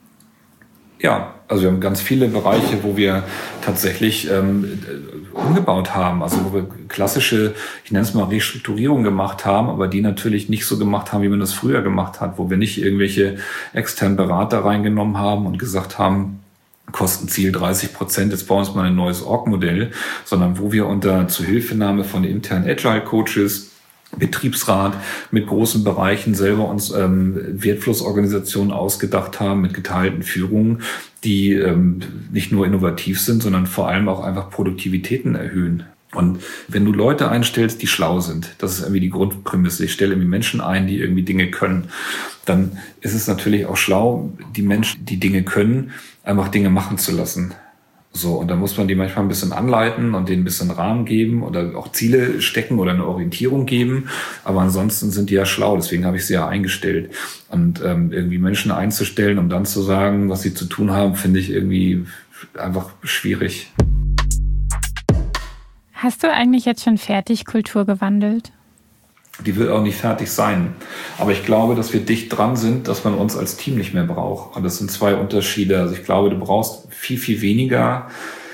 [SPEAKER 2] Ja, also wir haben ganz viele Bereiche, wo wir tatsächlich ähm, umgebaut haben, also wo wir klassische, ich nenne es mal Restrukturierung gemacht haben, aber die natürlich nicht so gemacht haben, wie man das früher gemacht hat, wo wir nicht irgendwelche externen Berater reingenommen haben und gesagt haben, Kostenziel dreißig Prozent, jetzt bauen wir uns mal ein neues Org-Modell, sondern wo wir unter Zuhilfenahme von internen Agile-Coaches, Betriebsrat mit großen Bereichen selber uns ähm, Wertflussorganisationen ausgedacht haben mit geteilten Führungen, die ähm, nicht nur innovativ sind, sondern vor allem auch einfach Produktivitäten erhöhen. Und wenn du Leute einstellst, die schlau sind, das ist irgendwie die Grundprämisse, ich stelle irgendwie Menschen ein, die irgendwie Dinge können, dann ist es natürlich auch schlau, die Menschen, die Dinge können, einfach Dinge machen zu lassen. So, und da muss man die manchmal ein bisschen anleiten und denen ein bisschen Rahmen geben oder auch Ziele stecken oder eine Orientierung geben. Aber ansonsten sind die ja schlau, deswegen habe ich sie ja eingestellt. Und ähm, irgendwie Menschen einzustellen, um dann zu sagen, was sie zu tun haben, finde ich irgendwie einfach schwierig.
[SPEAKER 1] Hast du eigentlich jetzt schon fertig Kultur gewandelt?
[SPEAKER 2] Die wird auch nicht fertig sein. Aber ich glaube, dass wir dicht dran sind, dass man uns als Team nicht mehr braucht. Und das sind zwei Unterschiede. Also ich glaube, du brauchst viel, viel weniger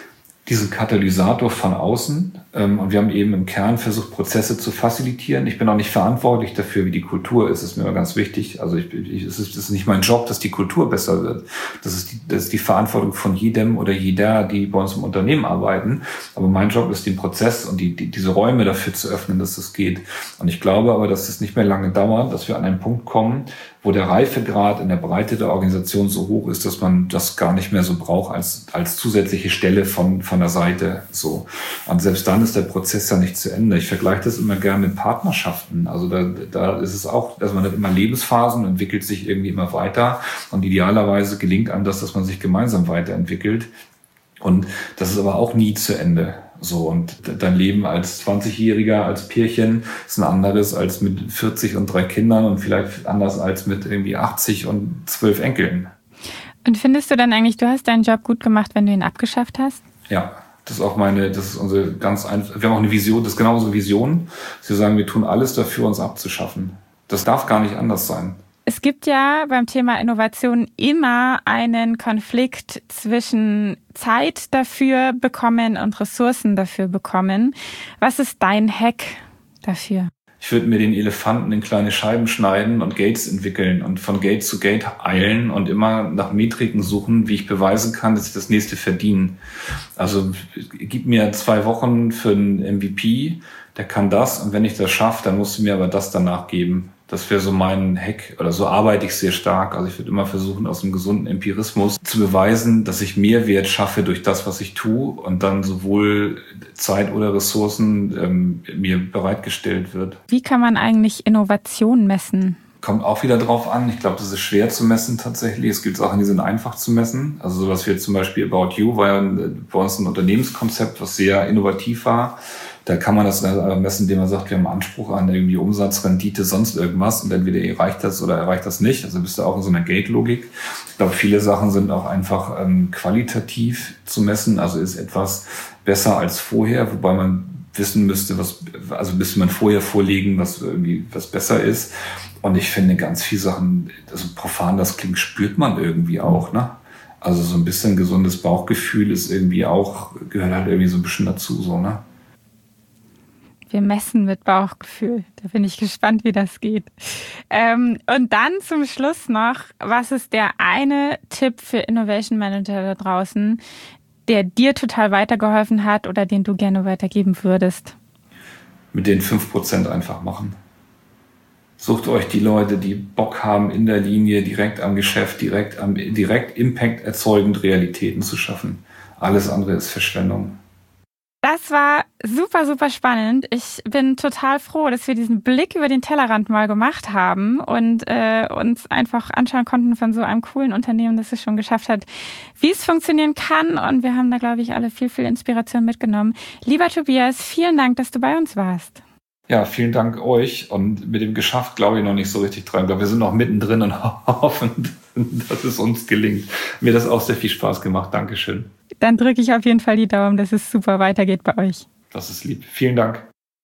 [SPEAKER 2] diesen Katalysator von außen. Und wir haben eben im Kern versucht, Prozesse zu facilitieren. Ich bin auch nicht verantwortlich dafür, wie die Kultur ist. Das ist mir immer ganz wichtig. Also ich, ich, es ist, es ist nicht mein Job, dass die Kultur besser wird. Das ist, die, das ist die Verantwortung von jedem oder jeder, die bei uns im Unternehmen arbeiten. Aber mein Job ist, den Prozess und die, die, diese Räume dafür zu öffnen, dass das geht. Und ich glaube aber, dass es nicht mehr lange dauert, dass wir an einen Punkt kommen, wo der Reifegrad in der Breite der Organisation so hoch ist, dass man das gar nicht mehr so braucht als, als zusätzliche Stelle von, von der Seite, so. Und selbst dann ist der Prozess ja nicht zu Ende. Ich vergleiche das immer gerne mit Partnerschaften. Also da, da ist es auch, dass man hat immer Lebensphasen, entwickelt sich irgendwie immer weiter. Und idealerweise gelingt einem das, dass man sich gemeinsam weiterentwickelt. Und das ist aber auch nie zu Ende. So, und dein Leben als zwanzigjähriger, als Pärchen ist ein anderes als mit vierzig und drei Kindern und vielleicht anders als mit irgendwie achtzig und zwölf Enkeln.
[SPEAKER 1] Und findest du dann eigentlich, du hast deinen Job gut gemacht, wenn du ihn abgeschafft hast?
[SPEAKER 2] Ja, das ist auch meine, das ist unsere ganz einfach, wir haben auch eine Vision, das ist genau unsere Vision, dass wir sagen, wir tun alles dafür, uns abzuschaffen. Das darf gar nicht anders sein.
[SPEAKER 1] Es gibt ja beim Thema Innovation immer einen Konflikt zwischen Zeit dafür bekommen und Ressourcen dafür bekommen. Was ist dein Hack dafür?
[SPEAKER 2] Ich würde mir den Elefanten in kleine Scheiben schneiden und Gates entwickeln und von Gate zu Gate eilen und immer nach Metriken suchen, wie ich beweisen kann, dass ich das nächste verdiene. Also gib mir zwei Wochen für einen M V P, der kann das, und wenn ich das schaffe, dann musst du mir aber das danach geben. Das wäre so mein Hack, oder so arbeite ich sehr stark. Also ich würde immer versuchen, aus einem gesunden Empirismus zu beweisen, dass ich Mehrwert schaffe durch das, was ich tue, und dann sowohl Zeit oder Ressourcen ähm, mir bereitgestellt wird.
[SPEAKER 1] Wie kann man eigentlich Innovation messen?
[SPEAKER 2] Kommt auch wieder drauf an. Ich glaube, das ist schwer zu messen tatsächlich. Es gibt Sachen, die sind einfach zu messen. Also sowas wie zum Beispiel About You war ja bei uns ein Unternehmenskonzept, was sehr innovativ war. Da kann man das messen, indem man sagt, wir haben Anspruch an irgendwie Umsatz, Rendite, sonst irgendwas, und entweder erreicht das oder erreicht das nicht. Also bist du auch in so einer Gate-Logik. Ich glaube, viele Sachen sind auch einfach ähm, qualitativ zu messen. Also ist etwas besser als vorher, wobei man wissen müsste, was, also müsste man vorher vorlegen, was irgendwie was besser ist. Und ich finde ganz viele Sachen, also profan das klingt, spürt man irgendwie auch, ne? Also so ein bisschen gesundes Bauchgefühl ist irgendwie auch, gehört halt irgendwie so ein bisschen dazu, so, ne?
[SPEAKER 1] Wir messen mit Bauchgefühl. Da bin ich gespannt, wie das geht. Ähm, und dann zum Schluss noch, was ist der eine Tipp für Innovation Manager da draußen, der dir total weitergeholfen hat oder den du gerne weitergeben würdest?
[SPEAKER 2] Mit den fünf Prozent einfach machen. Sucht euch die Leute, die Bock haben, in der Linie, direkt am Geschäft, direkt am direkt Impact erzeugend Realitäten zu schaffen. Alles andere ist Verschwendung.
[SPEAKER 1] Das war super, super spannend. Ich bin total froh, dass wir diesen Blick über den Tellerrand mal gemacht haben und äh, uns einfach anschauen konnten von so einem coolen Unternehmen, das es schon geschafft hat, wie es funktionieren kann. Und wir haben da, glaube ich, alle viel, viel Inspiration mitgenommen. Lieber Tobias, vielen Dank, dass du bei uns warst.
[SPEAKER 2] Ja, vielen Dank euch. Und mit dem geschafft glaube ich noch nicht so richtig dran. Ich glaube, wir sind noch mittendrin und hoffen, dass es uns gelingt. Mir hat das auch sehr viel Spaß gemacht. Dankeschön.
[SPEAKER 1] Dann drücke ich auf jeden Fall die Daumen, dass es super weitergeht bei euch.
[SPEAKER 2] Das ist lieb. Vielen Dank.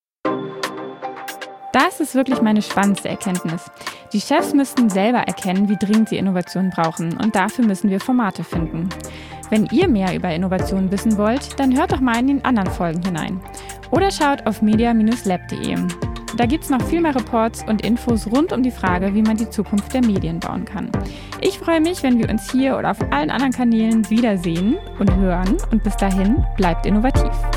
[SPEAKER 1] Das ist wirklich meine spannendste Erkenntnis. Die Chefs müssten selber erkennen, wie dringend sie Innovationen brauchen. Und dafür müssen wir Formate finden. Wenn ihr mehr über Innovationen wissen wollt, dann hört doch mal in den anderen Folgen hinein. Oder schaut auf media Bindestrich lab punkt de. Da gibt es noch viel mehr Reports und Infos rund um die Frage, wie man die Zukunft der Medien bauen kann. Ich freue mich, wenn wir uns hier oder auf allen anderen Kanälen wiedersehen und hören. Und bis dahin, bleibt innovativ.